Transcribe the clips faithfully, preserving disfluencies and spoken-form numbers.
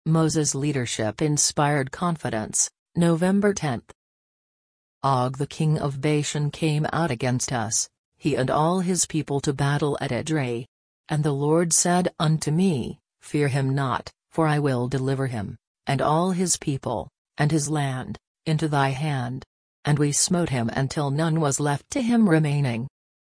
Moses' leadership inspired confidence. November tenth. Og the king of Bashan came out against us, he and all his people to battle at Edrei. And the Lord said unto me, Fear him not, for I will deliver him, and all his people, and his land, into thy hand. And we smote him until none was left to him remaining.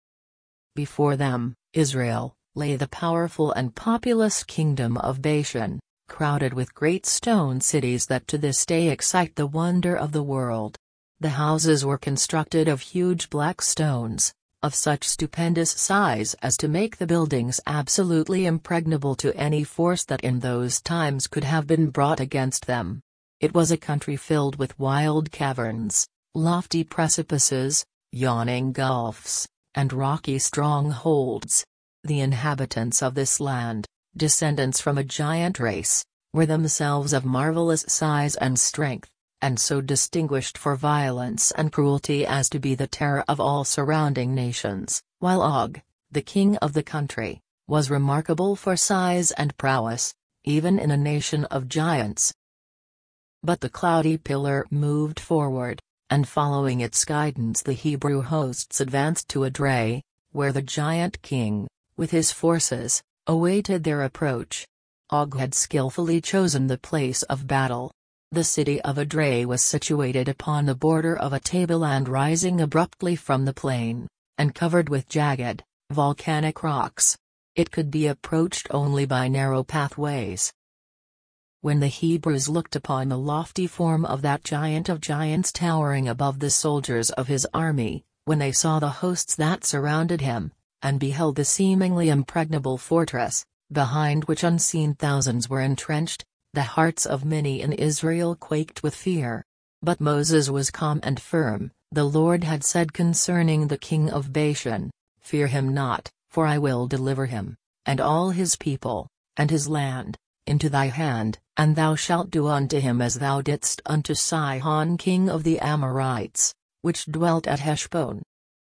Before them, Israel, lay the powerful and populous kingdom of Bashan, crowded with great stone cities that to this day excite the wonder of the world. The houses were constructed of huge black stones, of such stupendous size as to make the buildings absolutely impregnable to any force that in those times could have been brought against them. It was a country filled with wild caverns, lofty precipices, yawning gulfs, and rocky strongholds. The inhabitants of this land, descendants from a giant race, were themselves of marvelous size and strength, and so distinguished for violence and cruelty as to be the terror of all surrounding nations, while Og, the king of the country, was remarkable for size and prowess, even in a nation of giants. But the cloudy pillar moved forward, and following its guidance the Hebrew hosts advanced to Edrei, where the giant king, with his forces, awaited their approach. Og had skillfully chosen the place of battle. The city of Edrei was situated upon the border of a tableland rising abruptly from the plain, and covered with jagged, volcanic rocks. It could be approached only by narrow pathways. When the Hebrews looked upon the lofty form of that giant of giants towering above the soldiers of his army, when they saw the hosts that surrounded him, and beheld the seemingly impregnable fortress, behind which unseen thousands were entrenched, the hearts of many in Israel quaked with fear. But Moses was calm and firm. The Lord had said concerning the king of Bashan, Fear him not, for I will deliver him, and all his people, and his land, into thy hand, and thou shalt do unto him as thou didst unto Sihon king of the Amorites, which dwelt at Heshbon.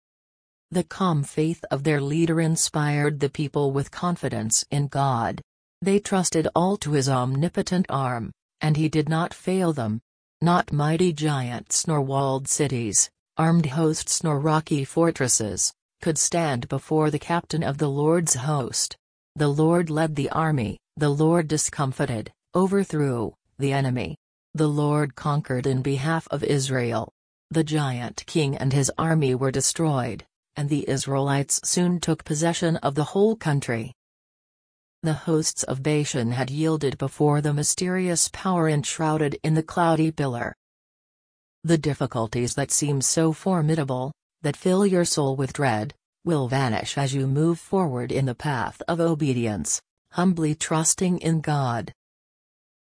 The calm faith of their leader inspired the people with confidence in God. They trusted all to his omnipotent arm, and he did not fail them. Not mighty giants nor walled cities, armed hosts nor rocky fortresses, could stand before the captain of the Lord's host. The Lord led the army, the Lord discomfited, overthrew, the enemy. The Lord conquered in behalf of Israel. The giant king and his army were destroyed, and the Israelites soon took possession of the whole country. The hosts of Bashan had yielded before the mysterious power enshrouded in the cloudy pillar. The difficulties that seem so formidable, that fill your soul with dread, will vanish as you move forward in the path of obedience, humbly trusting in God.